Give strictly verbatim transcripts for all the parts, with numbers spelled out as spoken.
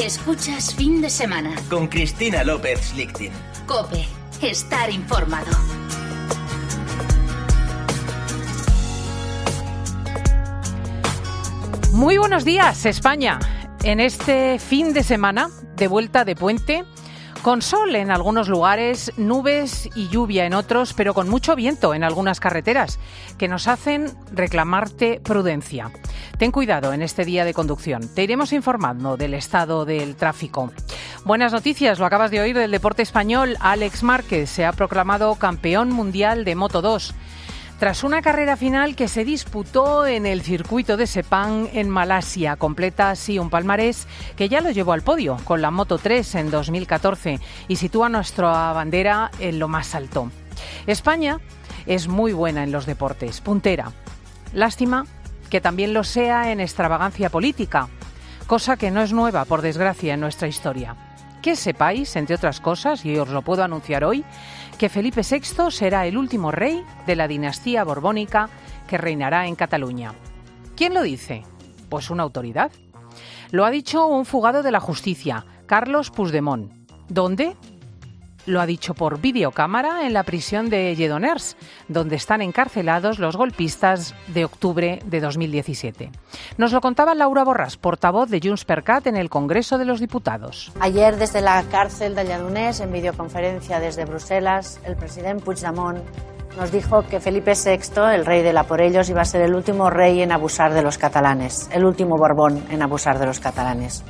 Escuchas Fin de Semana con Cristina López Schlichting. COPE. Estar informado. Muy buenos días, España. En este fin de semana, de vuelta de puente, con sol en algunos lugares, nubes y lluvia en otros, pero con mucho viento en algunas carreteras, que nos hacen reclamarte prudencia. Ten cuidado en este día de conducción. Te iremos informando del estado del tráfico. Buenas noticias, lo acabas de oír del deporte español. Alex Márquez se ha proclamado campeón mundial de Moto dos. Tras una carrera final que se disputó en el circuito de Sepang en Malasia, completa así un palmarés que ya lo llevó al podio con la Moto tres en dos mil catorce y sitúa nuestra bandera en lo más alto. España es muy buena en los deportes, puntera. Lástima que también lo sea en extravagancia política, cosa que no es nueva, por desgracia, en nuestra historia. Que sepáis, entre otras cosas, y os lo puedo anunciar hoy, que Felipe sexto será el último rey de la dinastía borbónica que reinará en Cataluña. ¿Quién lo dice? Pues una autoridad. Lo ha dicho un fugado de la justicia, Carlos Puigdemont. ¿Dónde? Lo ha dicho por videocámara en la prisión de Lledoners, donde están encarcelados los golpistas de octubre de dos mil diecisiete. Nos lo contaba Laura Borràs, portavoz de Junts per Cat en el Congreso de los Diputados. Ayer, desde la cárcel de Lledoners, en videoconferencia desde Bruselas, el presidente Puigdemont nos dijo que Felipe sexto, el rey de la por ellos, iba a ser el último rey en abusar de los catalanes, el último Borbón en abusar de los catalanes.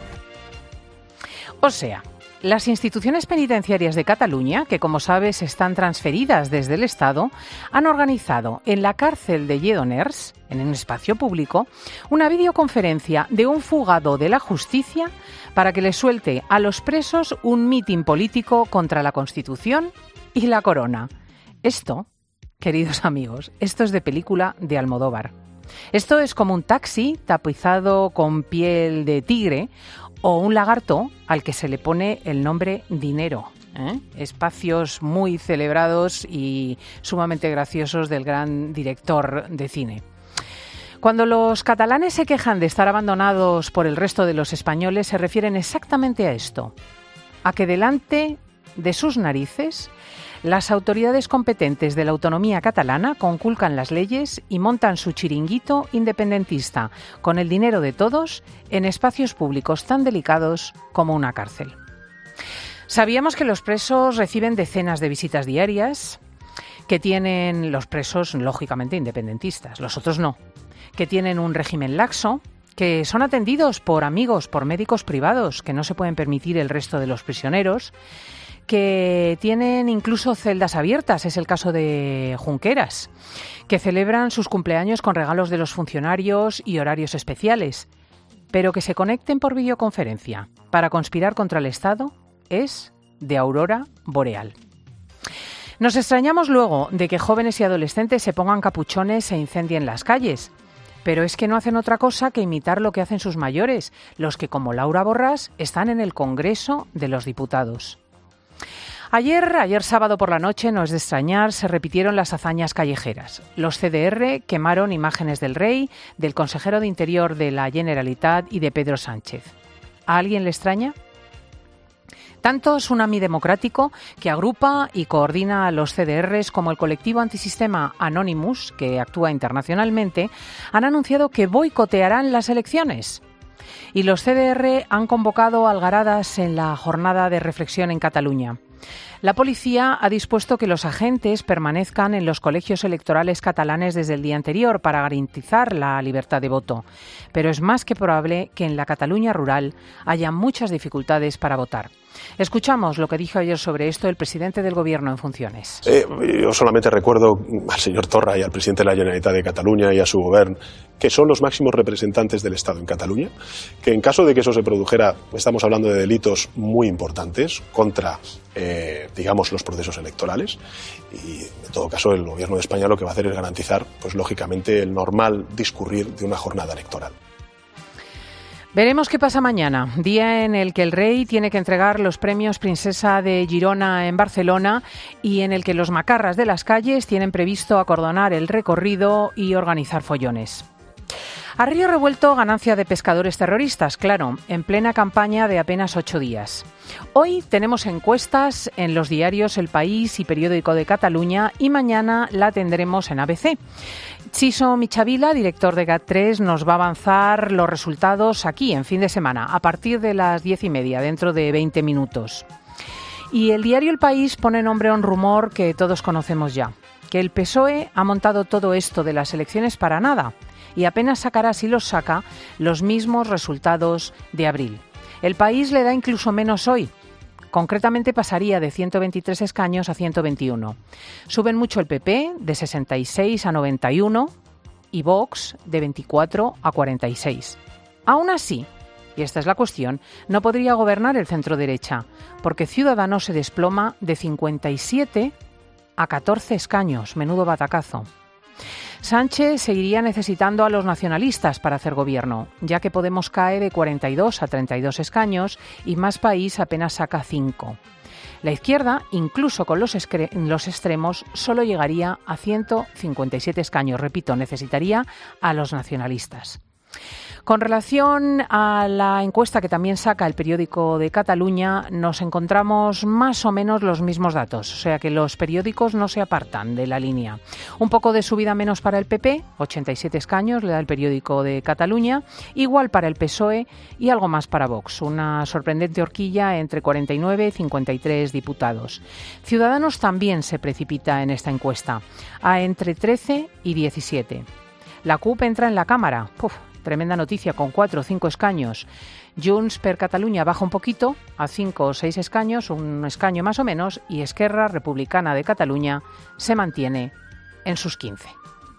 O sea, las instituciones penitenciarias de Cataluña, que como sabes están transferidas desde el Estado, han organizado en la cárcel de Lledoners, en un espacio público, una videoconferencia de un fugado de la justicia para que le suelte a los presos un mitin político contra la Constitución y la corona. Esto, queridos amigos, esto es de película de Almodóvar. Esto es como un taxi tapizado con piel de tigre o un lagarto al que se le pone el nombre dinero. ¿eh? Espacios muy celebrados y sumamente graciosos del gran director de cine. Cuando los catalanes se quejan de estar abandonados por el resto de los españoles, se refieren exactamente a esto, a que delante de sus narices las autoridades competentes de la autonomía catalana conculcan las leyes y montan su chiringuito independentista con el dinero de todos en espacios públicos tan delicados como una cárcel. Sabíamos que los presos reciben decenas de visitas diarias, que tienen los presos, lógicamente, independentistas, los otros no, que tienen un régimen laxo, que son atendidos por amigos, por médicos privados, que no se pueden permitir el resto de los prisioneros, que tienen incluso celdas abiertas, es el caso de Junqueras, que celebran sus cumpleaños con regalos de los funcionarios y horarios especiales, pero que se conecten por videoconferencia para conspirar contra el Estado es de aurora boreal. Nos extrañamos luego de que jóvenes y adolescentes se pongan capuchones e incendien las calles, pero es que no hacen otra cosa que imitar lo que hacen sus mayores, los que, como Laura Borràs, están en el Congreso de los Diputados. Ayer, ayer sábado por la noche, no es de extrañar, se repitieron las hazañas callejeras. Los C D R quemaron imágenes del rey, del consejero de Interior de la Generalitat y de Pedro Sánchez. ¿A alguien le extraña? Tanto Tsunami Democrático, que agrupa y coordina a los C D Rs, como el colectivo antisistema Anonymous, que actúa internacionalmente, han anunciado que boicotearán las elecciones. Y los C D R han convocado algaradas en la jornada de reflexión en Cataluña. La policía ha dispuesto que los agentes permanezcan en los colegios electorales catalanes desde el día anterior para garantizar la libertad de voto. Pero es más que probable que en la Cataluña rural haya muchas dificultades para votar. Escuchamos lo que dijo ayer sobre esto el presidente del Gobierno en funciones. Eh, yo solamente recuerdo al señor Torra y al presidente de la Generalitat de Cataluña y a su gobierno, que son los máximos representantes del Estado en Cataluña, que en caso de que eso se produjera, estamos hablando de delitos muy importantes contra, eh, digamos, los procesos electorales, y en todo caso el Gobierno de España lo que va a hacer es garantizar, pues lógicamente, el normal discurrir de una jornada electoral. Veremos qué pasa mañana, día en el que el rey tiene que entregar los premios Princesa de Girona en Barcelona y en el que los macarras de las calles tienen previsto acordonar el recorrido y organizar follones. A río revuelto, ganancia de pescadores terroristas, claro, en plena campaña de apenas ocho días. Hoy tenemos encuestas en los diarios El País y Periódico de Cataluña y mañana la tendremos en A B C. Chiso Michavila, director de GAT tres, nos va a avanzar los resultados aquí en fin de semana, a partir de las diez y media, dentro de veinte minutos. Y el diario El País pone nombre a un rumor que todos conocemos ya, que el P S O E ha montado todo esto de las elecciones para nada y apenas sacará, si los saca, los mismos resultados de abril. El País le da incluso menos hoy. Concretamente pasaría de ciento veintitrés escaños a ciento veintiuno. Suben mucho el P P, de sesenta y seis a noventa y uno, y Vox, de veinticuatro a cuarenta y seis. Aún así, y esta es la cuestión, no podría gobernar el centro-derecha, porque Ciudadanos se desploma de cincuenta y siete a catorce escaños. Menudo batacazo. Sánchez seguiría necesitando a los nacionalistas para hacer gobierno, ya que Podemos cae de cuarenta y dos a treinta y dos escaños y Más País apenas saca cinco. La izquierda, incluso con los, excre- los extremos, solo llegaría a ciento cincuenta y siete escaños. Repito, necesitaría a los nacionalistas. Con relación a la encuesta que también saca el Periódico de Cataluña, nos encontramos más o menos los mismos datos, o sea que los periódicos no se apartan de la línea. Un poco de subida menos para el P P, ochenta y siete escaños le da el Periódico de Cataluña, igual para el P S O E y algo más para Vox, una sorprendente horquilla entre cuarenta y nueve y cincuenta y tres diputados. Ciudadanos también se precipita en esta encuesta, a entre trece y diecisiete. La C U P entra en la Cámara. Uf, tremenda noticia, con cuatro o cinco escaños. Junts per Catalunya baja un poquito, a cinco o seis escaños, un escaño más o menos, y Esquerra Republicana de Cataluña se mantiene en sus quince.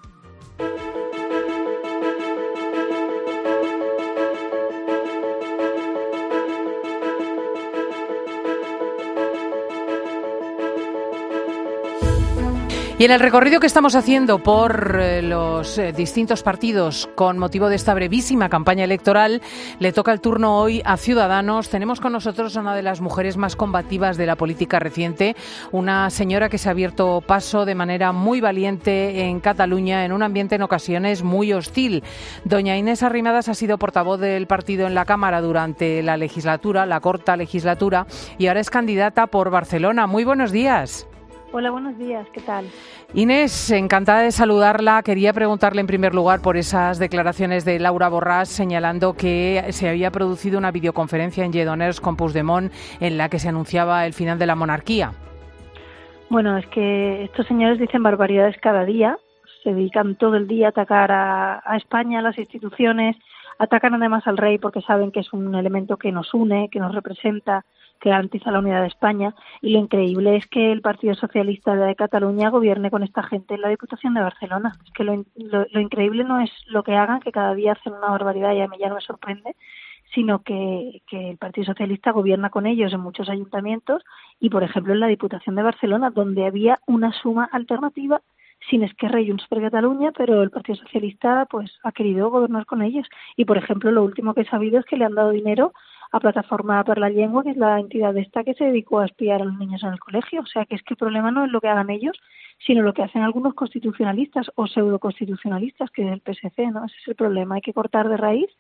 Y en el recorrido que estamos haciendo por eh, los eh, distintos partidos con motivo de esta brevísima campaña electoral, le toca el turno hoy a Ciudadanos. Tenemos con nosotros a una de las mujeres más combativas de la política reciente, una señora que se ha abierto paso de manera muy valiente en Cataluña en un ambiente en ocasiones muy hostil. Doña Inés Arrimadas ha sido portavoz del partido en la Cámara durante la legislatura, la corta legislatura, y ahora es candidata por Barcelona. Muy buenos días. Hola, buenos días, ¿qué tal? Inés, encantada de saludarla. Quería preguntarle en primer lugar por esas declaraciones de Laura Borràs señalando que se había producido una videoconferencia en Lledoners con Puigdemont en la que se anunciaba el final de la monarquía. Bueno, es que estos señores dicen barbaridades cada día, se dedican todo el día a atacar a, a España, a las instituciones, atacan además al rey porque saben que es un elemento que nos une, que nos representa, que garantiza la unidad de España, y lo increíble es que el Partido Socialista de Cataluña gobierne con esta gente en la Diputación de Barcelona. Es que lo, lo, lo increíble no es lo que hagan, que cada día hacen una barbaridad y a mí ya no me sorprende, sino que, que el Partido Socialista gobierna con ellos en muchos ayuntamientos y, por ejemplo, en la Diputación de Barcelona, donde había una suma alternativa sin Esquerra y Junts per Catalunya, pero el Partido Socialista pues ha querido gobernar con ellos. Y, por ejemplo, lo último que he sabido es que le han dado dinero a Plataforma per la Llengua, que es la entidad esta que se dedicó a espiar a los niños en el colegio. O sea, que es que el problema no es lo que hagan ellos, sino lo que hacen algunos constitucionalistas o pseudoconstitucionalistas, que es el P S C, ¿no? Ese es el problema. Hay que cortar de raíz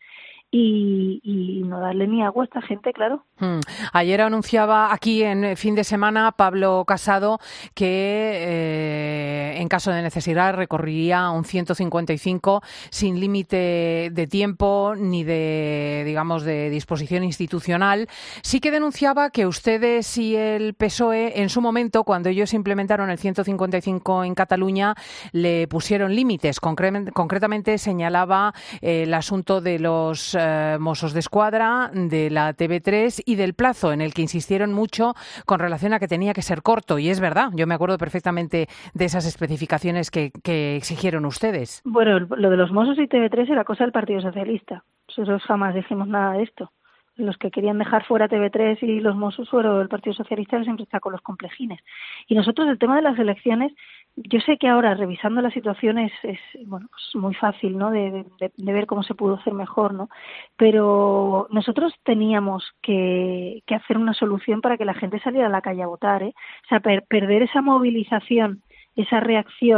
y, y no darle ni agua a esta gente, claro. Hmm. Ayer anunciaba aquí en fin de semana Pablo Casado que eh, en caso de necesidad recorrería un ciento cincuenta y cinco sin límite de tiempo ni de, digamos, de disposición institucional. Sí que denunciaba que ustedes y el P S O E en su momento, cuando ellos implementaron el ciento cincuenta y cinco en Cataluña, le pusieron límites. Concre- concretamente señalaba eh, el asunto de los eh, Mossos d'Esquadra, de la T V tres y del plazo, en el que insistieron mucho con relación a que tenía que ser corto. Y es verdad, yo me acuerdo perfectamente de esas especificaciones que, que exigieron ustedes. Bueno, lo de los Mossos y T V tres era cosa del Partido Socialista. Nosotros jamás dijimos nada de esto. Los que querían dejar fuera T V tres y los Mossos fueron el Partido Socialista, que siempre está con los complejines. Y nosotros, el tema de las elecciones, yo sé que ahora, revisando la situación, es, es bueno, pues muy fácil, ¿no?, de, de, de ver cómo se pudo hacer mejor, ¿no? Pero nosotros teníamos que, que hacer una solución para que la gente saliera a la calle a votar, ¿eh? O sea, per, perder esa movilización, esa reacción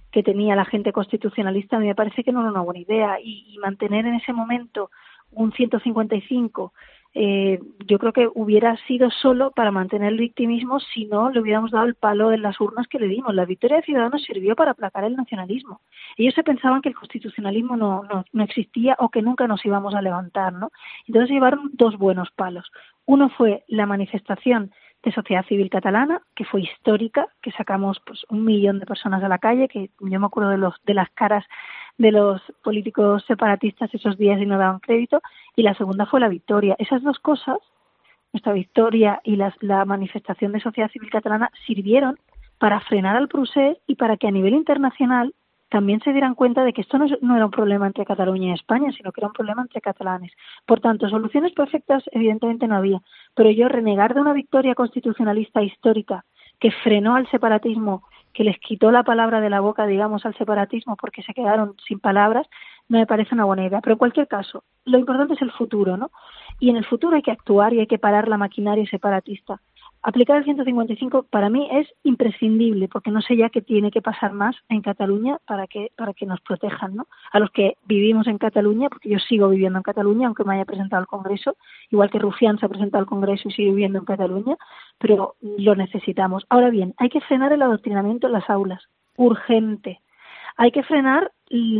que tenía la gente constitucionalista, a mí me parece que no era una buena idea. Y, y mantener en ese momento un ciento cincuenta y cinco, eh, yo creo que hubiera sido solo para mantener el victimismo si no le hubiéramos dado el palo en las urnas que le dimos. La victoria de Ciudadanos sirvió para aplacar el nacionalismo. Ellos se pensaban que el constitucionalismo no, no, no existía o que nunca nos íbamos a levantar, ¿no? Entonces llevaron dos buenos palos. Uno fue la manifestación de sociedad civil catalana, que fue histórica, que sacamos pues un millón de personas a la calle, que yo me acuerdo de los de las caras de los políticos separatistas esos días y no daban crédito, y la segunda fue la victoria. Esas dos cosas, nuestra victoria y las, la manifestación de sociedad civil catalana, sirvieron para frenar al procés y para que a nivel internacional también se dieran cuenta de que esto no, no era un problema entre Cataluña y España, sino que era un problema entre catalanes. Por tanto, soluciones perfectas evidentemente no había, pero yo renegar de una victoria constitucionalista histórica que frenó al separatismo, que les quitó la palabra de la boca, digamos, al separatismo porque se quedaron sin palabras, no me parece una buena idea. Pero en cualquier caso, lo importante es el futuro, ¿no? Y en el futuro hay que actuar y hay que parar la maquinaria separatista. Aplicar el ciento cincuenta y cinco para mí es imprescindible, porque no sé ya qué tiene que pasar más en Cataluña para que para que nos protejan, ¿no? A los que vivimos en Cataluña, porque yo sigo viviendo en Cataluña, aunque me haya presentado al Congreso, igual que Rufián se ha presentado al Congreso y sigue viviendo en Cataluña, pero lo necesitamos. Ahora bien, hay que frenar el adoctrinamiento en las aulas, urgente. Hay que frenar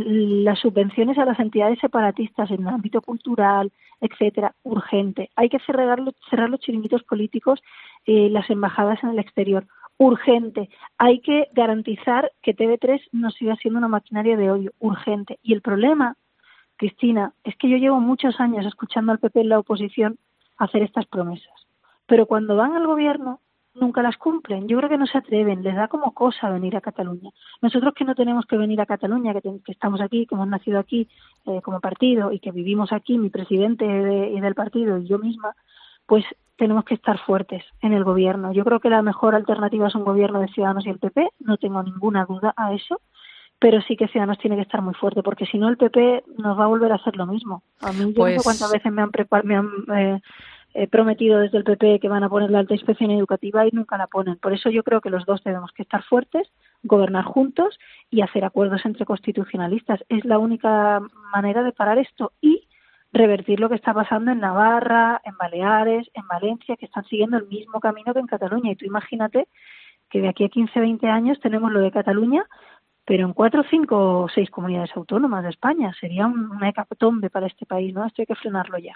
las subvenciones a las entidades separatistas en el ámbito cultural, etcétera, urgente. Hay que cerrar los, cerrar los chiringuitos políticos, eh, las embajadas en el exterior, urgente. Hay que garantizar que T V tres no siga siendo una maquinaria de odio, urgente. Y el problema, Cristina, es que yo llevo muchos años escuchando al P P en la oposición hacer estas promesas, pero cuando van al gobierno nunca las cumplen. Yo creo que no se atreven, les da como cosa venir a Cataluña. Nosotros que no tenemos que venir a Cataluña, que, te, que estamos aquí, que hemos nacido aquí eh, como partido y que vivimos aquí, mi presidente de, y del partido y yo misma, pues tenemos que estar fuertes en el gobierno. Yo creo que la mejor alternativa es un gobierno de Ciudadanos y el P P, no tengo ninguna duda a eso, pero sí que Ciudadanos tiene que estar muy fuerte, porque si no el P P nos va a volver a hacer lo mismo. A mí yo pues... no sé cuántas veces me han preparado, me han... Eh, He prometido desde el P P que van a poner la alta inspección educativa y nunca la ponen. Por eso yo creo que los dos tenemos que estar fuertes, gobernar juntos y hacer acuerdos entre constitucionalistas. Es la única manera de parar esto y revertir lo que está pasando en Navarra, en Baleares, en Valencia, que están siguiendo el mismo camino que en Cataluña. Y tú imagínate que de aquí a quince, veinte años tenemos lo de Cataluña, pero en cuatro, cinco o seis comunidades autónomas de España. Sería un, una hecatombe para este país, ¿no? Esto hay que frenarlo ya.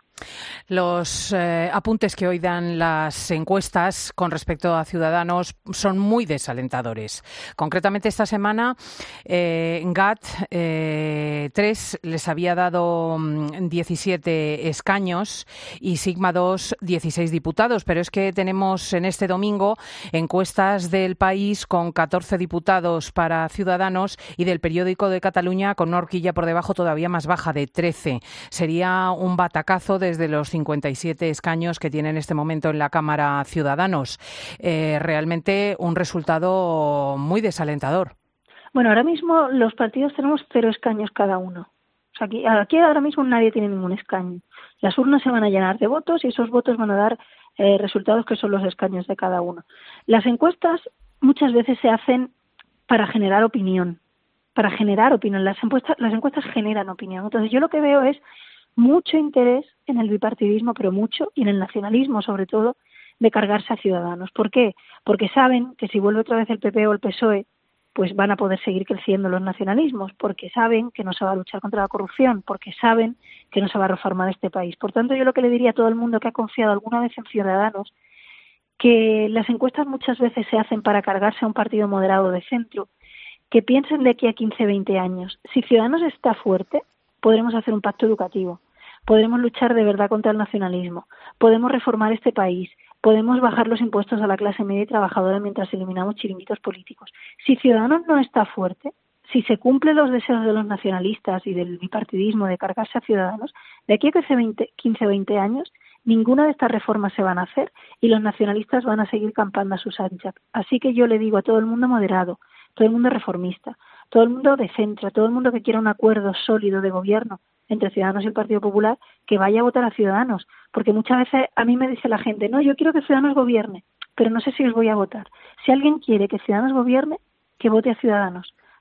Los eh, apuntes que hoy dan las encuestas con respecto a Ciudadanos son muy desalentadores. Concretamente esta semana eh, G A T eh, tres les había dado diecisiete escaños y Sigma dos dieciséis diputados, pero es que tenemos en este domingo encuestas del País con catorce diputados para Ciudadanos y del Periódico de Cataluña con una horquilla por debajo todavía más baja de trece. Sería un batacazo desde los cincuenta y siete escaños que tiene en este momento en la Cámara Ciudadanos. Eh, realmente un resultado muy desalentador. Bueno, ahora mismo los partidos tenemos cero escaños cada uno. O sea, aquí, aquí ahora mismo nadie tiene ningún escaño. Las urnas se van a llenar de votos y esos votos van a dar eh, resultados que son los escaños de cada uno. Las encuestas muchas veces se hacen para generar opinión, para generar opinión. Las encuestas, las encuestas generan opinión. Entonces yo lo que veo es mucho interés en el bipartidismo, pero mucho, y en el nacionalismo sobre todo, de cargarse a Ciudadanos. ¿Por qué? Porque saben que si vuelve otra vez el P P o el P S O E, pues van a poder seguir creciendo los nacionalismos, porque saben que no se va a luchar contra la corrupción, porque saben que no se va a reformar este país. Por tanto, yo lo que le diría a todo el mundo que ha confiado alguna vez en Ciudadanos, que las encuestas muchas veces se hacen para cargarse a un partido moderado de centro, que piensen de aquí a quince, veinte años. Si Ciudadanos está fuerte, podremos hacer un pacto educativo, podremos luchar de verdad contra el nacionalismo, podemos reformar este país, podemos bajar los impuestos a la clase media y trabajadora mientras eliminamos chiringuitos políticos. Si Ciudadanos no está fuerte, si se cumplen los deseos de los nacionalistas y del bipartidismo de cargarse a Ciudadanos, de aquí a quince, veinte años, ninguna de estas reformas se van a hacer y los nacionalistas van a seguir campando a sus anchas. Así que yo le digo a todo el mundo moderado, todo el mundo reformista, todo el mundo de centro, todo el mundo que quiera un acuerdo sólido de gobierno entre Ciudadanos y el Partido Popular, que vaya a votar a Ciudadanos. Porque muchas veces a mí me dice la gente, no, yo quiero que Ciudadanos gobierne, pero no sé si os voy a votar. Si alguien quiere que Ciudadanos gobierne, que vote a Ciudadanos.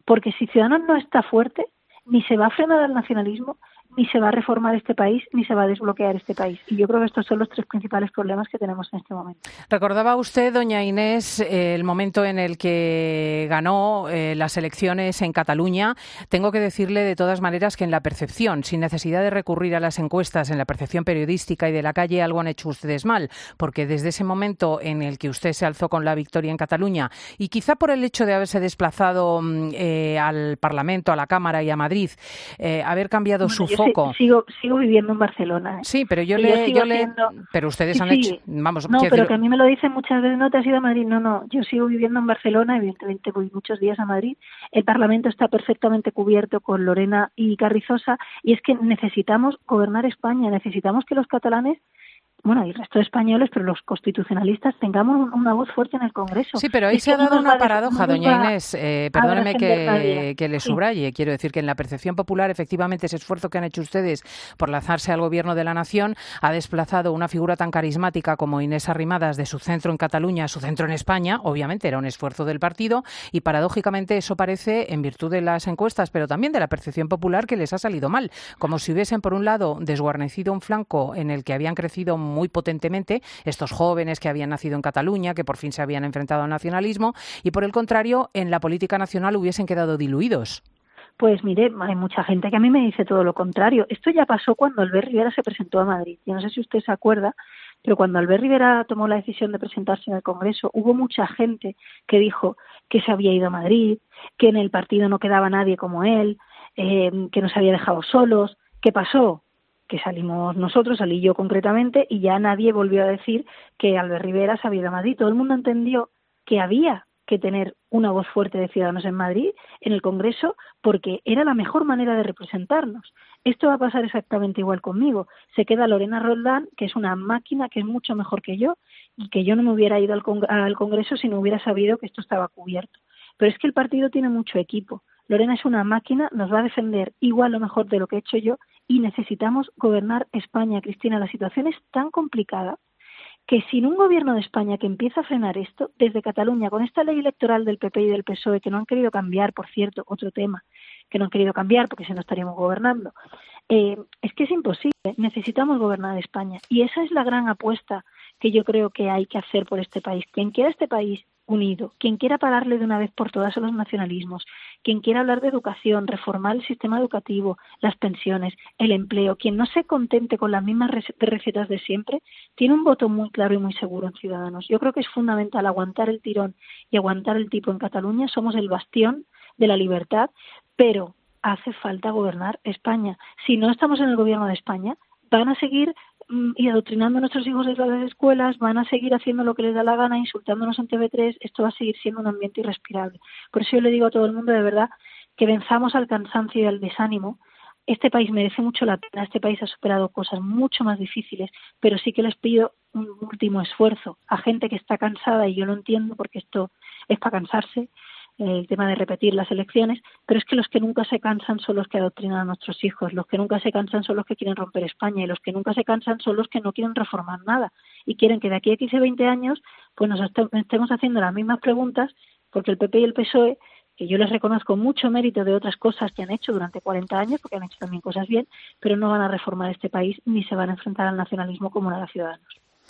porque si Ciudadanos no está fuerte, ni se va a frenar el nacionalismo, ni se va a reformar este país, ni se va a desbloquear este país. Y yo creo que estos son los tres principales problemas que tenemos en este momento. Recordaba usted, doña Inés, el momento en el que ganó eh, las elecciones en Cataluña. Tengo que decirle de todas maneras que en la percepción, sin necesidad de recurrir a las encuestas, en la percepción periodística y de la calle, algo han hecho ustedes mal, porque desde ese momento en el que usted se alzó con la victoria en Cataluña, y quizá por el hecho de haberse desplazado eh, al Parlamento, a la Cámara y a Madrid, eh, haber cambiado bueno, su foco. Sigo, sigo viviendo en Barcelona. ¿eh? Sí, pero yo le, yo, yo le, siendo... pero ustedes sí, han sí. hecho, vamos, no, pero decir... que a mí me lo dicen muchas veces, no te has ido a Madrid, no, no, yo sigo viviendo en Barcelona, evidentemente voy muchos días a Madrid. El Parlamento está perfectamente cubierto con Lorena y Carrizosa, y es que necesitamos gobernar España, necesitamos que los catalanes, bueno, y el resto de españoles, pero los constitucionalistas, tengamos una voz fuerte en el Congreso. Sí, pero ahí es se ha dado una paradoja, no doña Inés. Eh, perdóneme que, que le sí. subraye. Quiero decir que en la percepción popular, efectivamente, ese esfuerzo que han hecho ustedes por lanzarse al gobierno de la nación ha desplazado una figura tan carismática como Inés Arrimadas de su centro en Cataluña a su centro en España. Obviamente era un esfuerzo del partido y, paradójicamente, eso parece, en virtud de las encuestas, pero también de la percepción popular, que les ha salido mal. Como si hubiesen, por un lado, desguarnecido un flanco en el que habían crecido muy potentemente estos jóvenes que habían nacido en Cataluña, que por fin se habían enfrentado al nacionalismo, y por el contrario, en la política nacional hubiesen quedado diluidos. Pues mire, hay mucha gente que a mí me dice todo lo contrario. Esto ya pasó cuando Albert Rivera se presentó a Madrid. Yo no sé si usted se acuerda, pero cuando Albert Rivera tomó la decisión de presentarse en el Congreso, hubo mucha gente que dijo que se había ido a Madrid, que en el partido no quedaba nadie como él, eh, que nos había dejado solos. ¿Qué pasó? Que salimos nosotros, salí yo concretamente, y ya nadie volvió a decir que Albert Rivera se había ido a Madrid. Todo el mundo entendió que había que tener una voz fuerte de Ciudadanos en Madrid, en el Congreso, porque era la mejor manera de representarnos. Esto va a pasar exactamente igual conmigo. Se queda Lorena Roldán, que es una máquina, que es mucho mejor que yo, y que yo no me hubiera ido al, Cong- al Congreso si no hubiera sabido que esto estaba cubierto. Pero es que el partido tiene mucho equipo. Lorena es una máquina, nos va a defender igual o mejor de lo que he hecho yo, y necesitamos gobernar España, Cristina. La situación es tan complicada que sin un gobierno de España que empiece a frenar esto, desde Cataluña, con esta ley electoral del P P y del P S O E, que no han querido cambiar, por cierto, otro tema, que no han querido cambiar porque si no estaríamos gobernando, eh, es que es imposible. Necesitamos gobernar España. Y esa es la gran apuesta que yo creo que hay que hacer por este país. Quien quiera este país unido, quien quiera pararle de una vez por todas a los nacionalismos, quien quiera hablar de educación, reformar el sistema educativo, las pensiones, el empleo, quien no se contente con las mismas recetas de siempre, tiene un voto muy claro y muy seguro en Ciudadanos. Yo creo que es fundamental aguantar el tirón y aguantar el tipo en Cataluña. Somos el bastión de la libertad, pero hace falta gobernar España. Si no estamos en el gobierno de España, van a seguir y adoctrinando a nuestros hijos desde las escuelas, van a seguir haciendo lo que les da la gana, insultándonos en T V tres, esto va a seguir siendo un ambiente irrespirable. Por eso yo le digo a todo el mundo, de verdad, que venzamos al cansancio y al desánimo. Este país merece mucho la pena, este país ha superado cosas mucho más difíciles, pero sí que les pido un último esfuerzo a gente que está cansada, y yo lo entiendo porque esto es para cansarse, el tema de repetir las elecciones, pero es que los que nunca se cansan son los que adoctrinan a nuestros hijos, los que nunca se cansan son los que quieren romper España, y los que nunca se cansan son los que no quieren reformar nada y quieren que de aquí a quince o veinte años pues nos estemos haciendo las mismas preguntas, porque el P P y el P S O E, que yo les reconozco mucho mérito de otras cosas que han hecho durante cuarenta años, porque han hecho también cosas bien, pero no van a reformar este país ni se van a enfrentar al nacionalismo como nada Ciudadanos.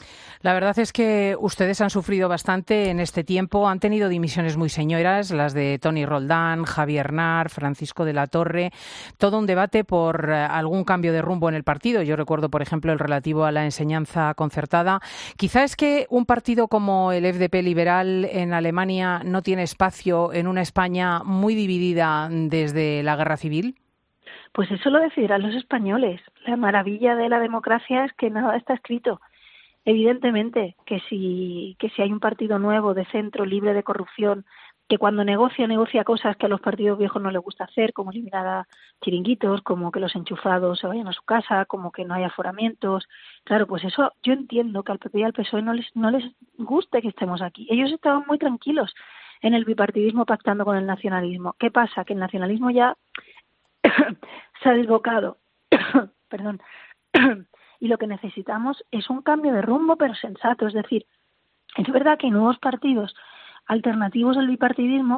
La verdad es que ustedes han sufrido bastante en este tiempo, han tenido dimisiones muy señoras, las de Toni Roldán, Javier Nar, Francisco de la Torre, todo un debate por algún cambio de rumbo en el partido. Yo recuerdo, por ejemplo, el relativo a la enseñanza concertada. Quizá es que un partido como el F D P liberal en Alemania no tiene espacio en una España muy dividida desde la guerra civil. Pues eso lo decidirán los españoles. La maravilla de la democracia es que nada está escrito. Evidentemente que si, que si hay un partido nuevo, de centro, libre de corrupción, que cuando negocia, negocia cosas que a los partidos viejos no les gusta hacer, como eliminar a chiringuitos, como que los enchufados se vayan a su casa, como que no haya aforamientos. Claro, pues eso yo entiendo que al P P y al P S O E no les, no les guste que estemos aquí. Ellos estaban muy tranquilos en el bipartidismo pactando con el nacionalismo. ¿Qué pasa? Que el nacionalismo ya se ha desbocado. Perdón. Y lo que necesitamos es un cambio de rumbo, pero sensato. Es decir, es verdad que hay nuevos partidos alternativos al bipartidismo,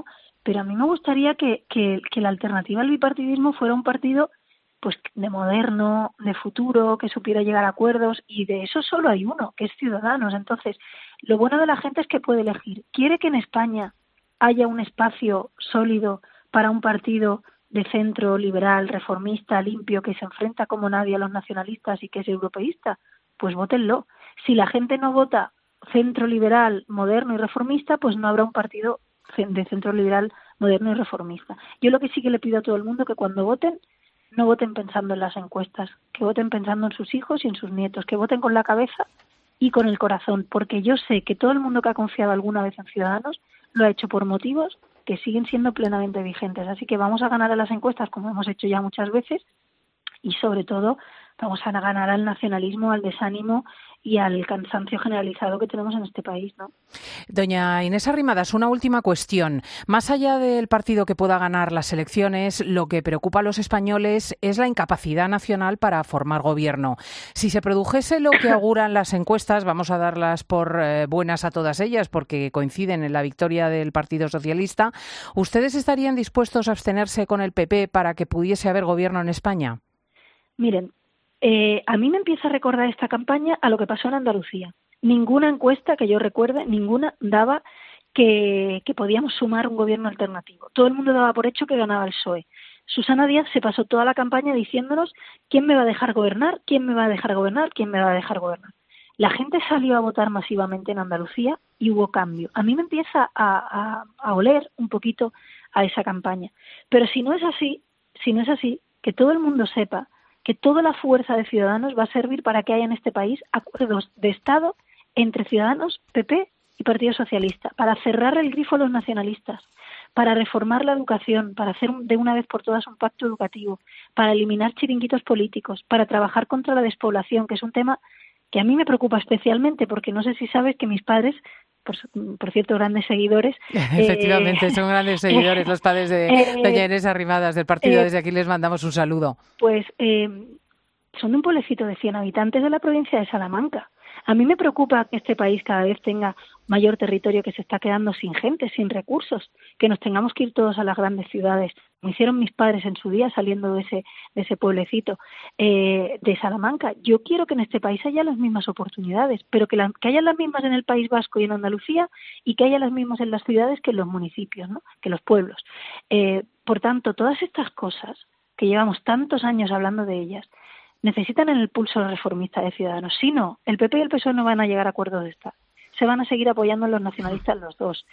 pero a mí me gustaría que, que, que la alternativa al bipartidismo fuera un partido pues de moderno, de futuro, que supiera llegar a acuerdos, y de eso solo hay uno, que es Ciudadanos. Entonces, lo bueno de la gente es que puede elegir. ¿Quiere que en España haya un espacio sólido para un partido de centro, liberal, reformista, limpio, que se enfrenta como nadie a los nacionalistas y que es europeísta? Pues vótenlo. Si la gente no vota centro liberal, moderno y reformista, pues no habrá un partido de centro liberal, moderno y reformista. Yo lo que sí que le pido a todo el mundo que cuando voten, no voten pensando en las encuestas, que voten pensando en sus hijos y en sus nietos, que voten con la cabeza y con el corazón, porque yo sé que todo el mundo que ha confiado alguna vez en Ciudadanos lo ha hecho por motivos que siguen siendo plenamente vigentes. Así que vamos a ganar a las encuestas, como hemos hecho ya muchas veces, y sobre todo vamos a ganar al nacionalismo, al desánimo y al cansancio generalizado que tenemos en este país, ¿no? Doña Inés Arrimadas, una última cuestión. Más allá del partido que pueda ganar las elecciones, lo que preocupa a los españoles es la incapacidad nacional para formar gobierno. Si se produjese lo que auguran las encuestas, vamos a darlas por eh, buenas a todas ellas porque coinciden en la victoria del Partido Socialista, ¿ustedes estarían dispuestos a abstenerse con el P P para que pudiese haber gobierno en España? Miren, Eh, a mí me empieza a recordar esta campaña a lo que pasó en Andalucía. Ninguna encuesta que yo recuerde, ninguna daba que, que podíamos sumar un gobierno alternativo. Todo el mundo daba por hecho que ganaba el P S O E. Susana Díaz se pasó toda la campaña diciéndonos quién me va a dejar gobernar, quién me va a dejar gobernar, quién me va a dejar gobernar. La gente salió a votar masivamente en Andalucía y hubo cambio. A mí me empieza a, a, a oler un poquito a esa campaña. Pero si no es así, si no es así, que todo el mundo sepa que toda la fuerza de Ciudadanos va a servir para que haya en este país acuerdos de Estado entre Ciudadanos, P P y Partido Socialista, para cerrar el grifo a los nacionalistas, para reformar la educación, para hacer de una vez por todas un pacto educativo, para eliminar chiringuitos políticos, para trabajar contra la despoblación, que es un tema que a mí me preocupa especialmente, porque no sé si sabes que mis padres, por, por cierto, grandes seguidores... Efectivamente, eh, son grandes seguidores los padres de eh, doña Inés Arrimadas del partido. eh, Desde aquí les mandamos un saludo. Pues eh, son de un pueblecito de cien habitantes de la provincia de Salamanca. A mí me preocupa que este país cada vez tenga mayor territorio, que se está quedando sin gente, sin recursos, que nos tengamos que ir todos a las grandes ciudades, como hicieron mis padres en su día saliendo de ese, de ese pueblecito eh, de Salamanca. Yo quiero que en este país haya las mismas oportunidades, pero que, la, que haya las mismas en el País Vasco y en Andalucía y que haya las mismas en las ciudades que en los municipios, ¿no? Que los pueblos. Eh, por tanto, todas estas cosas que llevamos tantos años hablando de ellas, necesitan en el pulso reformista de Ciudadanos. Si no, el P P y el P S O E no van a llegar a acuerdos de Estado. Se van a seguir apoyando a los nacionalistas los dos.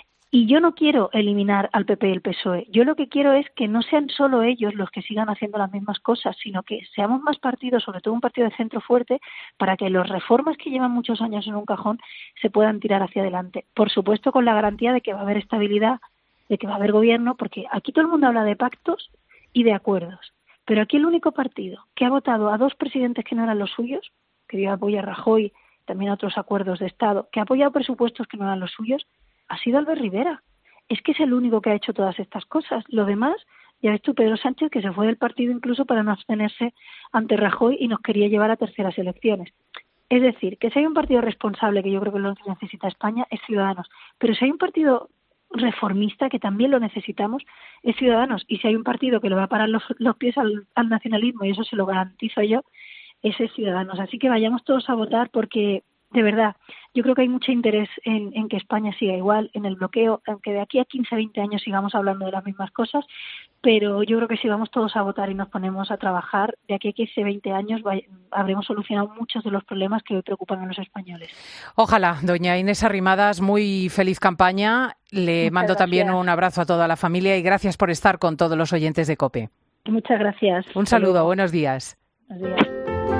Y yo no quiero eliminar al P P y el P S O E. Yo lo que quiero es que no sean solo ellos los que sigan haciendo las mismas cosas, sino que seamos más partidos, sobre todo un partido de centro fuerte, para que las reformas que llevan muchos años en un cajón se puedan tirar hacia adelante. Por supuesto, con la garantía de que va a haber estabilidad, de que va a haber gobierno, porque aquí todo el mundo habla de pactos y de acuerdos. Pero aquí el único partido que ha votado a dos presidentes que no eran los suyos, que dio apoyo a Rajoy, también a otros acuerdos de Estado, que ha apoyado presupuestos que no eran los suyos, ha sido Albert Rivera. Es que es el único que ha hecho todas estas cosas. Lo demás, ya ves tú, Pedro Sánchez, que se fue del partido incluso para no abstenerse ante Rajoy y nos quería llevar a terceras elecciones. Es decir, que si hay un partido responsable, que yo creo que lo necesita España, es Ciudadanos. Pero si hay un partido reformista, que también lo necesitamos, es Ciudadanos. Y si hay un partido que le va a parar los, los pies al, al nacionalismo, y eso se lo garantizo yo, ese es Ciudadanos. Así que vayamos todos a votar porque, de verdad, yo creo que hay mucho interés en, en que España siga igual, en el bloqueo, aunque de aquí a quince, veinte años sigamos hablando de las mismas cosas, pero yo creo que si vamos todos a votar y nos ponemos a trabajar, de aquí a quince, veinte años vaya, habremos solucionado muchos de los problemas que hoy preocupan a los españoles. Ojalá, doña Inés Arrimadas, muy feliz campaña. Le Muchas mando gracias. también un abrazo a toda la familia y gracias por estar con todos los oyentes de COPE. Muchas gracias. Un saludo, buenos días. Buenos días.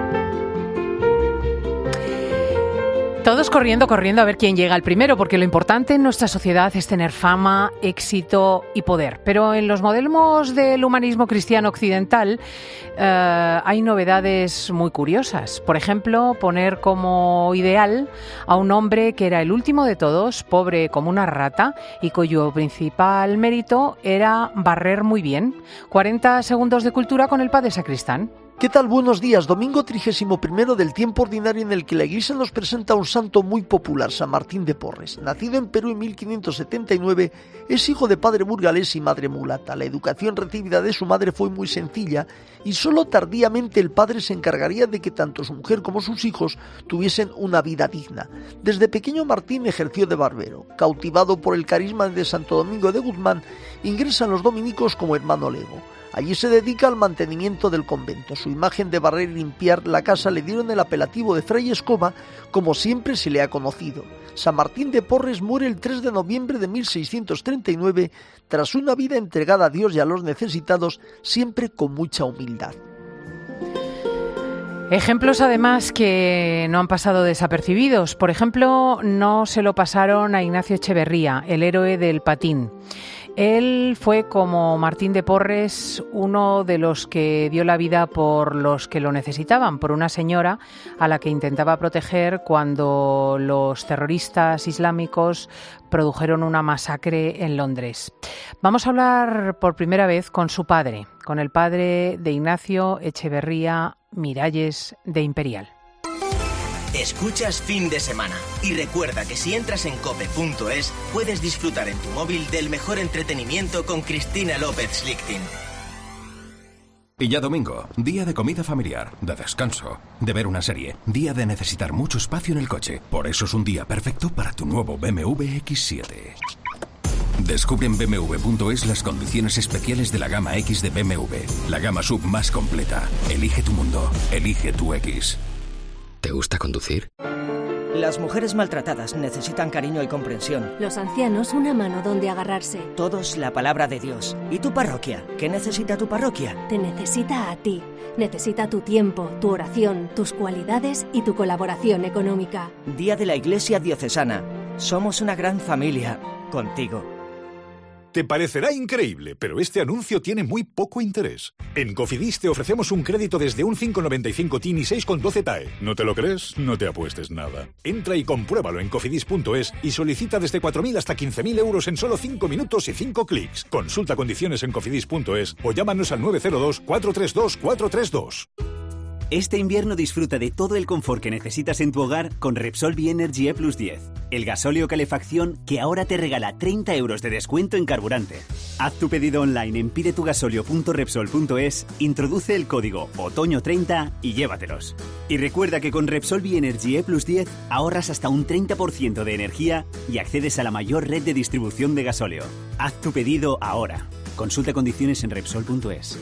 Todos corriendo, corriendo a ver quién llega al primero, porque lo importante en nuestra sociedad es tener fama, éxito y poder. Pero en los modelos del humanismo cristiano occidental eh, hay novedades muy curiosas. Por ejemplo, poner como ideal a un hombre que era el último de todos, pobre como una rata, y cuyo principal mérito era barrer muy bien. cuarenta segundos de cultura con el padre Sacristán. ¿Qué tal? Buenos días. Domingo trigésimo primero del tiempo ordinario, en el que la Iglesia nos presenta a un santo muy popular, San Martín de Porres. Nacido en Perú en mil quinientos setenta y nueve, es hijo de padre burgalés y madre mulata. La educación recibida de su madre fue muy sencilla y solo tardíamente el padre se encargaría de que tanto su mujer como sus hijos tuviesen una vida digna. Desde pequeño Martín ejerció de barbero. Cautivado por el carisma de Santo Domingo de Guzmán, ingresa en los dominicos como hermano lego. Allí se dedica al mantenimiento del convento. Su imagen de barrer y limpiar la casa le dieron el apelativo de Fray Escoba, como siempre se le ha conocido. San Martín de Porres muere el tres de noviembre de mil seiscientos treinta y nueve, tras una vida entregada a Dios y a los necesitados, siempre con mucha humildad. Ejemplos, además, que no han pasado desapercibidos. Por ejemplo, no se lo pasaron a Ignacio Echeverría, el héroe del patín. Él fue, como Martín de Porres, uno de los que dio la vida por los que lo necesitaban, por una señora a la que intentaba proteger cuando los terroristas islámicos produjeron una masacre en Londres. Vamos a hablar por primera vez con su padre, con el padre de Ignacio Echeverría Miralles de Imperial. Escuchas Fin de Semana y recuerda que si entras en cope punto es puedes disfrutar en tu móvil del mejor entretenimiento con Cristina López Slichting. Y ya domingo, día de comida familiar, de descanso, de ver una serie, día de necesitar mucho espacio en el coche. Por eso es un día perfecto para tu nuevo B M W equis siete. Descubre en B M W punto es las condiciones especiales de la gama X de B M W, la gama sub más completa. Elige tu mundo, elige tu X. ¿Te gusta conducir? Las mujeres maltratadas necesitan cariño y comprensión. Los ancianos una mano donde agarrarse. Todos la palabra de Dios. ¿Y tu parroquia? ¿Qué necesita tu parroquia? Te necesita a ti. Necesita tu tiempo, tu oración, tus cualidades y tu colaboración económica. Día de la Iglesia Diocesana. Somos una gran familia contigo. Te parecerá increíble, pero este anuncio tiene muy poco interés. En Cofidis te ofrecemos un crédito desde un cinco coma noventa y cinco T I N y seis coma doce T A E. ¿No te lo crees? No te apuestes nada. Entra y compruébalo en cofidis punto es y solicita desde cuatro mil hasta quince mil euros en solo cinco minutos y cinco clics. Consulta condiciones en cofidis punto es o llámanos al nueve cero dos, cuatro tres dos, cuatro tres dos. Este invierno disfruta de todo el confort que necesitas en tu hogar con Repsol Bienergy E plus diez, el gasóleo calefacción que ahora te regala treinta euros de descuento en carburante. Haz tu pedido online en pidetugasolio punto repsol punto es, introduce el código otoño treinta y llévatelos. Y recuerda que con Repsol Bienergy E plus diez ahorras hasta un treinta por ciento de energía y accedes a la mayor red de distribución de gasóleo. Haz tu pedido ahora. Consulta condiciones en repsol punto es.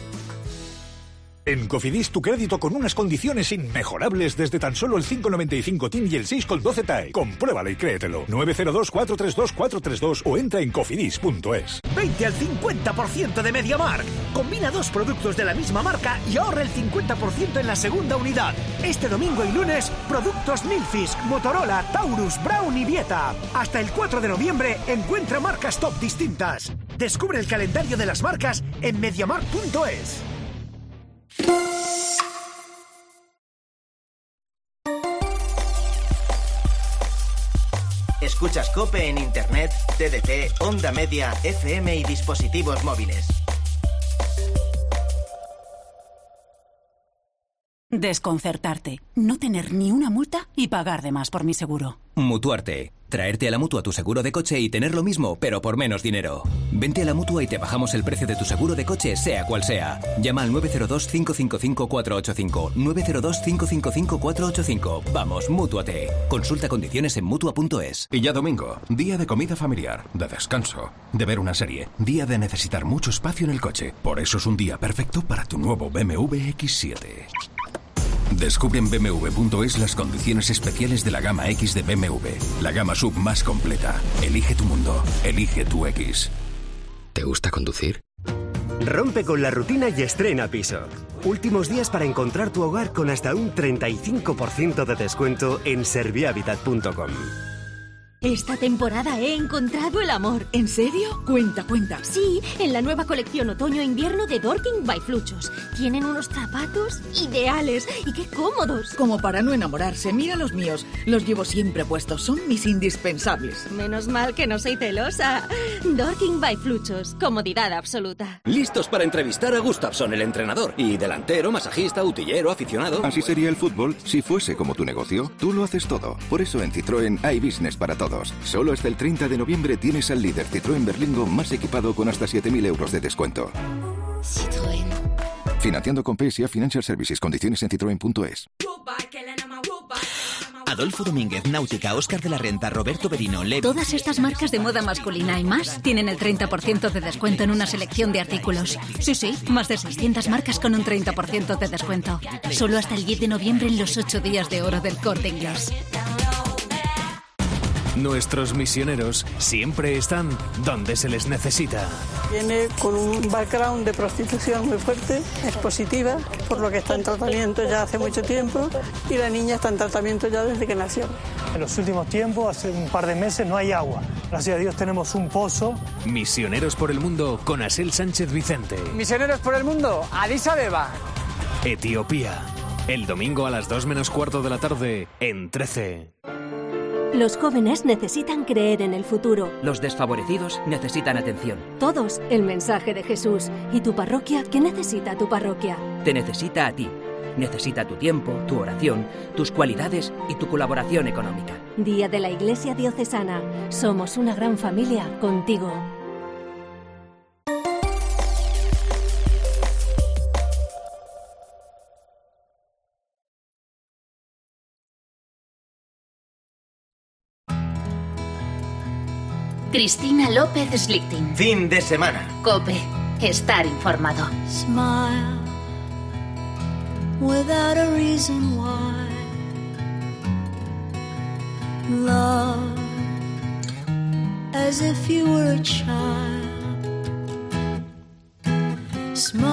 En Cofidis tu crédito con unas condiciones inmejorables desde tan solo el cinco coma noventa y cinco T I N y el seis coma doce T A E. Compruébalo y créetelo. nueve cero dos, cuatro tres dos, cuatro tres dos o entra en cofidis punto es. veinte al cincuenta por ciento de MediaMarkt. Combina dos productos de la misma marca y ahorra el cincuenta por ciento en la segunda unidad. Este domingo y lunes, productos Nilfisk, Motorola, Taurus, Braun y Vieta. Hasta el cuatro de noviembre encuentra marcas top distintas. Descubre el calendario de las marcas en mediamarkt punto es. Escuchas COPE en Internet, T D T, Onda Media, F M y dispositivos móviles. Desconcertarte, no tener ni una multa y pagar de más por mi seguro. Mutuarte. Traerte a la Mutua tu seguro de coche y tener lo mismo, pero por menos dinero. Vente a la Mutua y te bajamos el precio de tu seguro de coche, sea cual sea. Llama al nueve cero dos, cinco cinco cinco, cuatro ocho cinco. nueve cero dos, cinco cinco cinco, cuatro ocho cinco. Vamos, Mútuate. Consulta condiciones en mutua punto es. Y ya domingo, día de comida familiar, de descanso, de ver una serie, día de necesitar mucho espacio en el coche. Por eso es un día perfecto para tu nuevo B M W equis siete. Descubre en B M W punto es las condiciones especiales de la gama X de B M W, la gama sub más completa. Elige tu mundo, elige tu X. ¿Te gusta conducir? Rompe con la rutina y estrena piso. Últimos días para encontrar tu hogar con hasta un treinta y cinco por ciento de descuento en servihabitat punto com. Esta temporada he encontrado el amor. ¿En serio? Cuenta, cuenta. Sí, en la nueva colección otoño-invierno de Dorking by Fluchos. Tienen unos zapatos ideales y qué cómodos. Como para no enamorarse, mira los míos. Los llevo siempre puestos, son mis indispensables. Menos mal que no soy celosa. Dorking by Fluchos, comodidad absoluta. Listos para entrevistar a Gustafsson, el entrenador. Y delantero, masajista, utillero, aficionado. Así sería el fútbol si fuese como tu negocio. Tú lo haces todo. Por eso en Citroën hay business para todos. Solo hasta el treinta de noviembre tienes al líder Citroën Berlingo más equipado con hasta siete mil euros de descuento. Citroën. Financiando con P S A Financial Services. Condiciones en citroen punto es. Adolfo Domínguez, Náutica, Óscar de la Renta, Roberto Berino, Levi... Todas estas marcas de moda masculina y más tienen el treinta por ciento de descuento en una selección de artículos. Sí, sí, más de seiscientas marcas con un treinta por ciento de descuento. Solo hasta el diez de noviembre en los ocho días de oro del Corte Inglés. Nuestros misioneros siempre están donde se les necesita. Viene con un background de prostitución muy fuerte, es positiva, por lo que está en tratamiento ya hace mucho tiempo, y la niña está en tratamiento ya desde que nació. En los últimos tiempos, hace un par de meses, no hay agua. Gracias a Dios tenemos un pozo. Misioneros por el mundo con Asel Sánchez Vicente. Misioneros por el mundo, Addis Abeba. Etiopía. El domingo a las dos menos cuarto de la tarde en trece. Los jóvenes necesitan creer en el futuro. Los desfavorecidos necesitan atención. Todos el mensaje de Jesús. ¿Y tu parroquia? ¿Qué necesita tu parroquia? Te necesita a ti. Necesita tu tiempo, tu oración, tus cualidades y tu colaboración económica. Día de la Iglesia Diocesana. Somos una gran familia contigo. Cristina López Slichting. Fin de semana. COPE. Estar informado. Smile without a reason why. Love as if you were a child. Smile